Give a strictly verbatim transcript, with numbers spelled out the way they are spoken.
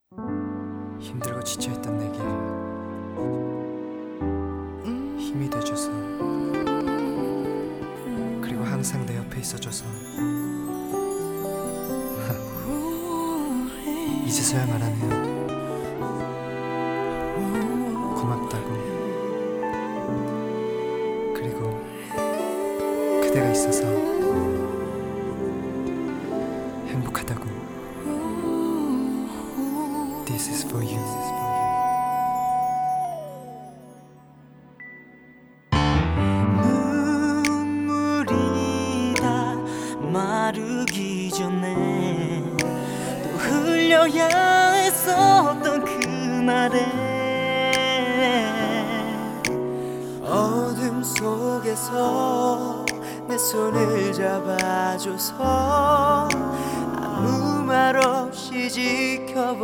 힘들고 지쳐있던 내게 힘이 돼줘서, 그리고 항상 내 옆에 있어줘서 이제서야 말하네요. 고맙다고. 그리고 그대가 있어서 행복하다고. This is for you. 눈물이 다 마르기 전에 또 흘려야 했었던 그날에 어둠 속에서 내 손을 잡아줘서 아무 말 없이 지켜봐